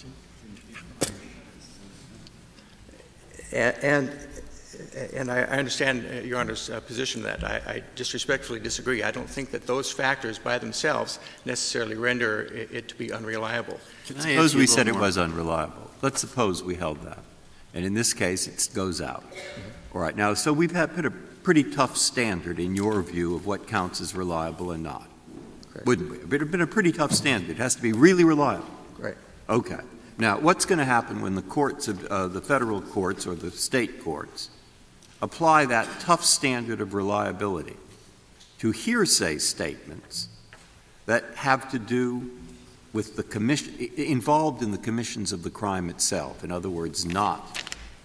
And I understand Your Honor's position that. I just respectfully disagree. I don't think that those factors by themselves necessarily render it to be unreliable. Suppose we said it was unreliable. Let's suppose we held that. And in this case, it goes out. All right. Now, so we've put a pretty tough standard, in your view, of what counts as reliable and not. Correct. Wouldn't we? It would have been a pretty tough standard. It has to be really reliable. Right. Okay. Now, what's going to happen when the courts, the federal courts or the state courts, apply that tough standard of reliability to hearsay statements that have to do with the involved in the commissions of the crime itself? In other words, not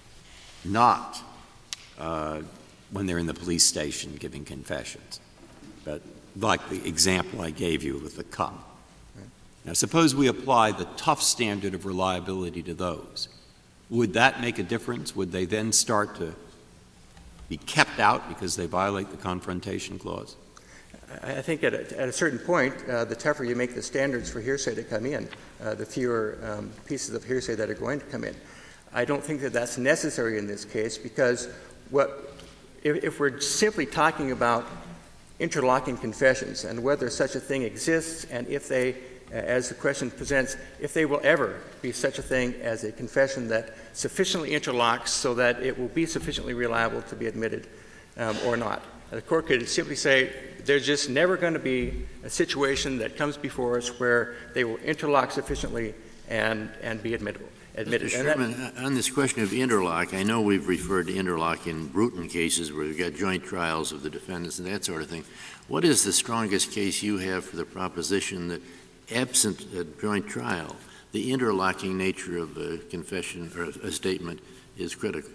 when they're in the police station giving confessions, but like the example I gave you with the cup. Now, suppose we apply the tough standard of reliability to those. Would that make a difference? Would they then start to be kept out because they violate the Confrontation Clause? I think at a certain point, the tougher you make the standards for hearsay to come in, the fewer pieces of hearsay that are going to come in. I don't think that that's necessary in this case, because if we're simply talking about interlocking confessions and whether such a thing exists, and if they, as the question presents, if they will ever be such a thing as a confession that sufficiently interlocks so that it will be sufficiently reliable to be admitted or not. The court could simply say there's just never going to be a situation that comes before us where they will interlock sufficiently and be admissible. admitted. Mr. Sherman, on this question of interlock, I know we've referred to interlock in Bruton cases where we've got joint trials of the defendants and that sort of thing. What is the strongest case you have for the proposition that, absent a joint trial, the interlocking nature of a confession or a statement is critical?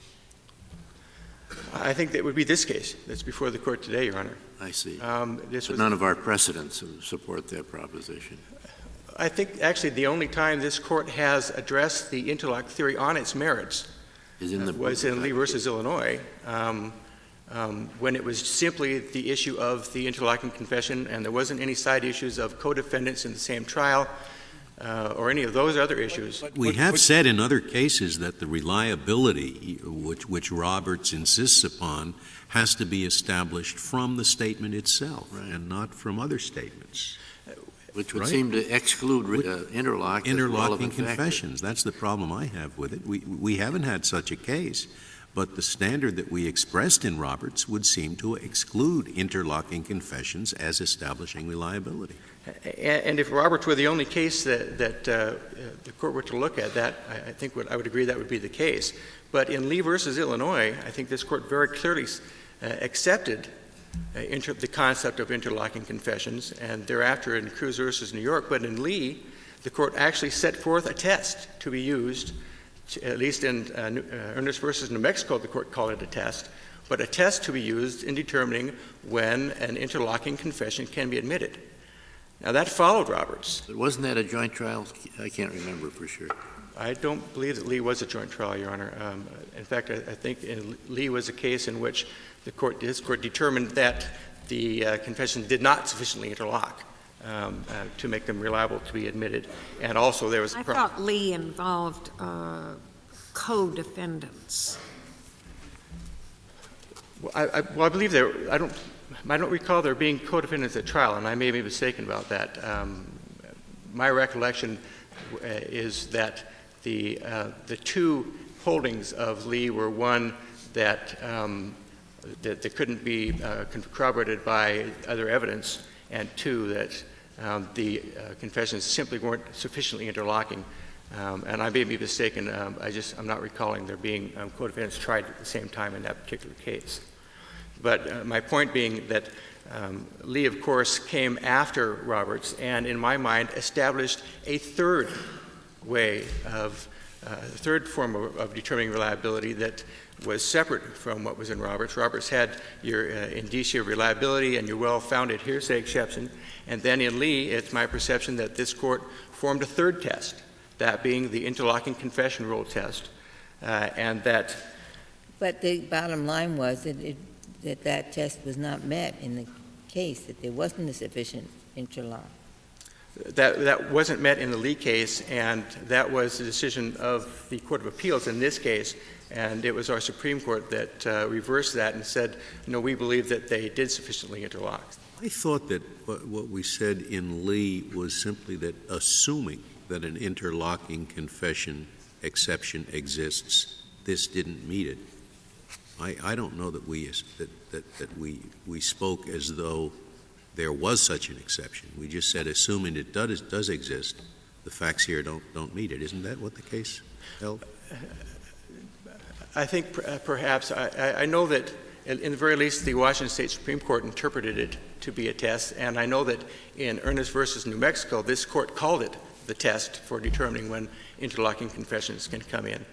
I think that would be this case that's before the Court today, Your Honor. I see. But none of our precedents support that proposition. I think actually the only time this Court has addressed the interlock theory on its merits was in Lee versus Illinois, when it was simply the issue of the interlocking confession and there wasn't any side issues of co-defendants in the same trial or any of those other issues. We have said in other cases that the reliability which Roberts insists upon has to be established from the statement itself and not from other statements. Which would seem to exclude interlocking confessions. That's the problem I have with it. We haven't had such a case, but the standard that we expressed in Roberts would seem to exclude interlocking confessions as establishing reliability. And if Roberts were the only case that the Court were to look at, that I think I would agree that would be the case. But in Lee versus Illinois, I think this Court very clearly accepted the concept of interlocking confessions, and thereafter in Cruz versus New York. But in Lee, the Court actually set forth a test to be used, at least in Ernest versus New Mexico, the Court called it a test, but a test to be used in determining when an interlocking confession can be admitted. Now, that followed Roberts. But wasn't that a joint trial? I can't remember for sure. I don't believe that Lee was a joint trial, Your Honor. In fact, I think Lee was a case in which this Court determined that the confession did not sufficiently interlock to make them reliable to be admitted. And also there was I thought Lee involved co-defendants. Well, I believe I don't recall there being co-defendants at trial, and I may be mistaken about that. My recollection is that the two holdings of Lee were one that couldn't be corroborated by other evidence, and two, that the confessions simply weren't sufficiently interlocking. And I may be mistaken. I'm not recalling there being co-defendants tried at the same time in that particular case. But my point being that Lee, of course, came after Roberts, and in my mind established a third way of a third form of determining reliability that was separate from what was in Roberts. Roberts had your indicia of reliability and your well-founded hearsay exception. And then in Lee, it's my perception that this Court formed a third test, that being the interlocking confession rule test, and that. But the bottom line was that that test was not met in the case, that there wasn't a sufficient interlock. That wasn't met in the Lee case, and that was the decision of the Court of Appeals in this case, and it was our Supreme Court that reversed that and said, no, we believe that they did sufficiently interlock. I thought that what we said in Lee was simply that assuming that an interlocking confession exception exists, this didn't meet it. I don't know that we spoke as though there was such an exception. We just said, assuming it does exist, the facts here don't meet it. Isn't that what the case held? I think perhaps I know that in the very least the Washington State Supreme Court interpreted it to be a test, and I know that in Ernest versus New Mexico, this Court called it the test for determining when interlocking confessions can come in.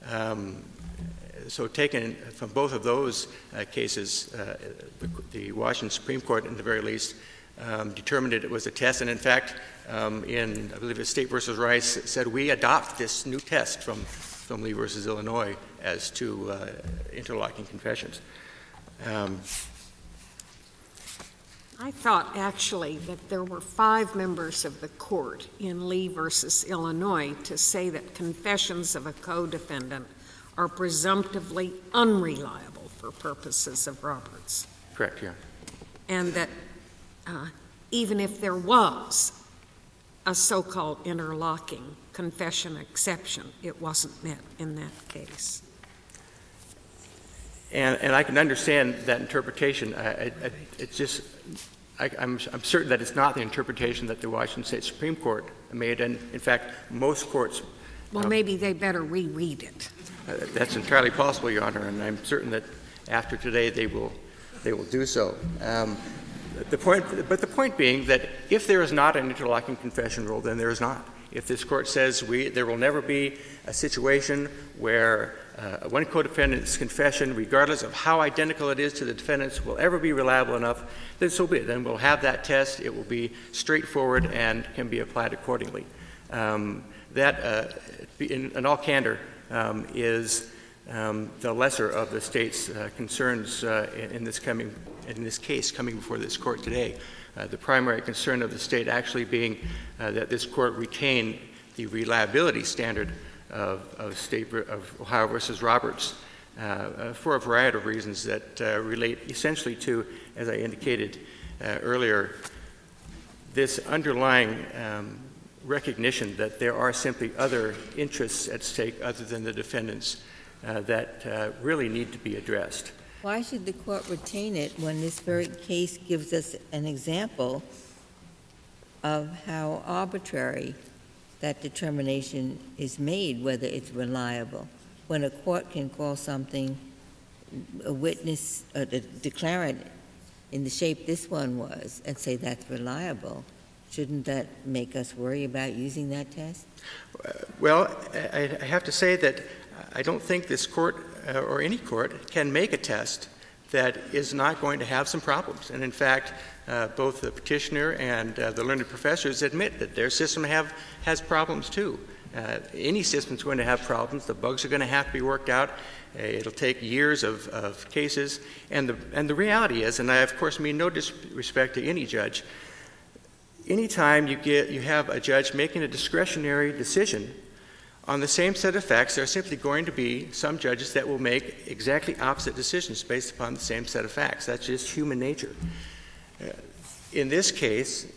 So taken from both of those cases, the Washington Supreme Court, in the very least, determined it was a test. And in fact, in, I believe it's State versus Rice, said we adopt this new test from Lee versus Illinois as to interlocking confessions. I thought actually that there were 5 members of the court in Lee versus Illinois to say that confessions of a co-defendant are presumptively unreliable for purposes of Roberts. Correct, yeah. And that even if there was a so-called interlocking confession exception, it wasn't met in that case. And I can understand that interpretation. I'm certain that it's not the interpretation that the Washington State Supreme Court made, and in fact, most courts Well, maybe they better reread it. That's entirely possible, Your Honor, and I'm certain that after today they will do so. The point being that if there is not an interlocking confession rule, then there is not. If this Court says there will never be a situation where one co-defendant's confession, regardless of how identical it is to the defendant's, will ever be reliable enough, then so be it. Then we'll have that test. It will be straightforward and can be applied accordingly. That, in all candor, is the lesser of the State's concerns in this case coming before this Court today. The primary concern of the State actually being that this Court retain the reliability standard of Ohio versus Roberts for a variety of reasons that relate essentially to, as I indicated earlier, this underlying recognition that there are simply other interests at stake other than the defendant's that really need to be addressed. Why should the Court retain it when this very case gives us an example of how arbitrary that determination is made, whether it's reliable? When a court can call something a witness, a declarant in the shape this one was, and say that's reliable, shouldn't that make us worry about using that test? Well, I have to say that I don't think this Court or any court can make a test that is not going to have some problems. And in fact, both the petitioner and the learned professors admit that their system has problems too. Any system's going to have problems. The bugs are going to have to be worked out. It'll take years of cases. And the reality is, and I of course mean no disrespect to any judge, anytime you have a judge making a discretionary decision on the same set of facts, there are simply going to be some judges that will make exactly opposite decisions based upon the same set of facts. That's just human nature. In this case,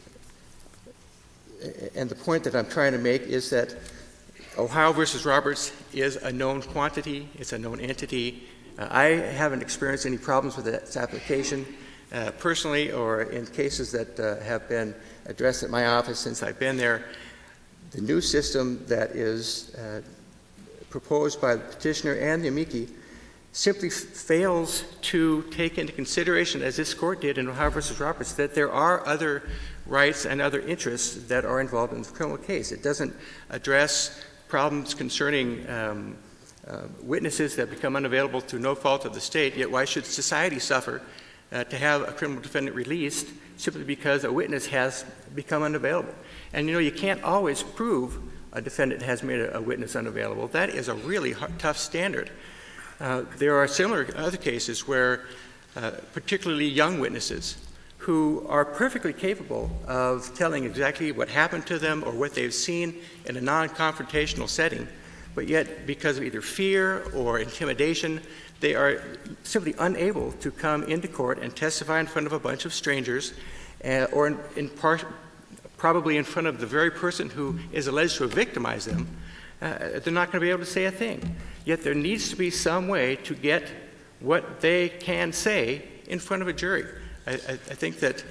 and the point that I'm trying to make is that Ohio versus Roberts is a known quantity. It's a known entity. I haven't experienced any problems with its application personally or in cases that have been addressed at my office since I've been there. The new system that is proposed by the petitioner and the amici simply fails to take into consideration, as this Court did in Ohio versus Roberts, that there are other rights and other interests that are involved in the criminal case. It doesn't address problems concerning witnesses that become unavailable through no fault of the State, yet why should society suffer to have a criminal defendant released simply because a witness has become unavailable? And you can't always prove a defendant has made a witness unavailable. That is a really tough standard. There are similar other cases where particularly young witnesses who are perfectly capable of telling exactly what happened to them or what they've seen in a non-confrontational setting, but yet because of either fear or intimidation, they are simply unable to come into court and testify in front of a bunch of strangers or probably in front of the very person who is alleged to have victimized them. They're not going to be able to say a thing. Yet there needs to be some way to get what they can say in front of a jury. I think that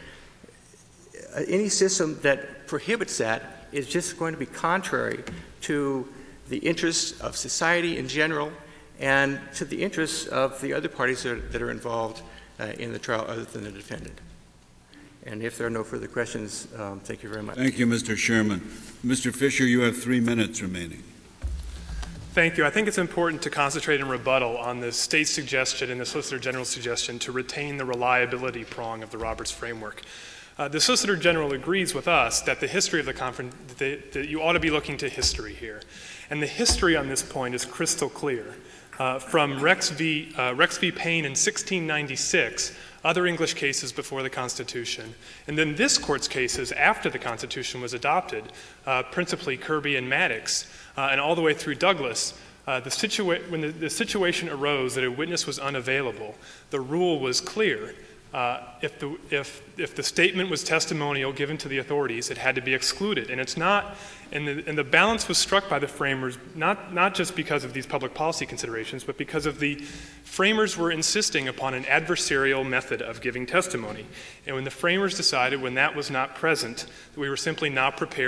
any system that prohibits that is just going to be contrary to the interests of society in general and to the interests of the other parties that are involved in the trial other than the defendant. And if there are no further questions, thank you very much. Thank you, Mr. Sherman. Mr. Fisher, you have 3 minutes remaining. Thank you. I think it's important to concentrate in rebuttal on the State's suggestion and the Solicitor General's suggestion to retain the reliability prong of the Roberts framework. The Solicitor General agrees with us that the history of the conference, that you ought to be looking to history here. And the history on this point is crystal clear. From Rex v. Payne in 1696, other English cases before the Constitution, and then this Court's cases after the Constitution was adopted, principally Kirby and Maddox, and all the way through Douglas, when the situation arose that a witness was unavailable, the rule was clear. If the statement was testimonial given to the authorities, it had to be excluded. And it's not, and the balance was struck by the framers, not just because of these public policy considerations, but because of the framers were insisting upon an adversarial method of giving testimony. And when the framers decided when that was not present, that we were simply not prepared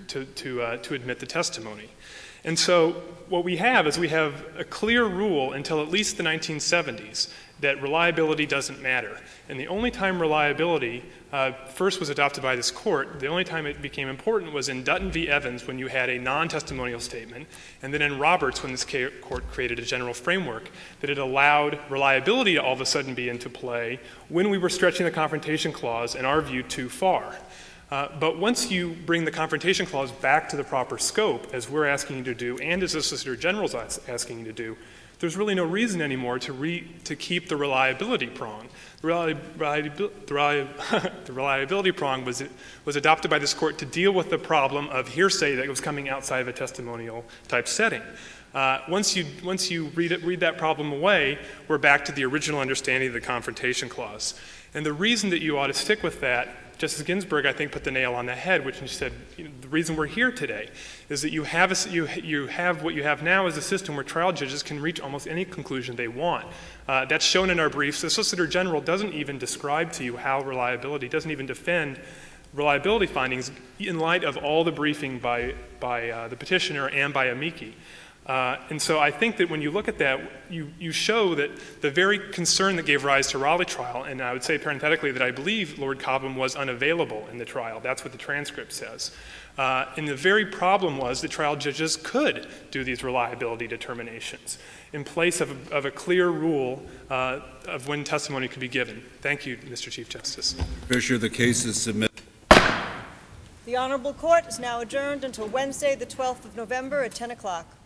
to admit the testimony. And so what we have is we have a clear rule until at least the 1970s that reliability doesn't matter. And the only time reliability first was adopted by this court, the only time it became important was in Dutton v. Evans when you had a non-testimonial statement, and then in Roberts when this court created a general framework that it allowed reliability to all of a sudden be into play when we were stretching the Confrontation Clause, in our view, too far. But once you bring the Confrontation Clause back to the proper scope, as we're asking you to do, and as the Solicitor General's asking you to do, there's really no reason anymore to keep the reliability prong. The reliability prong was adopted by this court to deal with the problem of hearsay that was coming outside of a testimonial type setting. Once you read that problem away, we're back to the original understanding of the Confrontation Clause. And the reason that you ought to stick with that, Justice Ginsburg, I think, put the nail on the head, which she said, the reason we're here today is that you have what you have now is a system where trial judges can reach almost any conclusion they want. That's shown in our briefs. The Solicitor General doesn't even describe to you how reliability, doesn't even defend reliability findings in light of all the briefing by the petitioner and by amici. And so I think that when you look at that, you show that the very concern that gave rise to Raleigh trial, and I would say parenthetically that I believe Lord Cobham was unavailable in the trial. That's what the transcript says. And the very problem was that trial judges could do these reliability determinations in place of a clear rule of when testimony could be given. Thank you, Mr. Chief Justice. Fisher, the case is submitted. The Honorable Court is now adjourned until Wednesday, the 12th of November at 10 o'clock.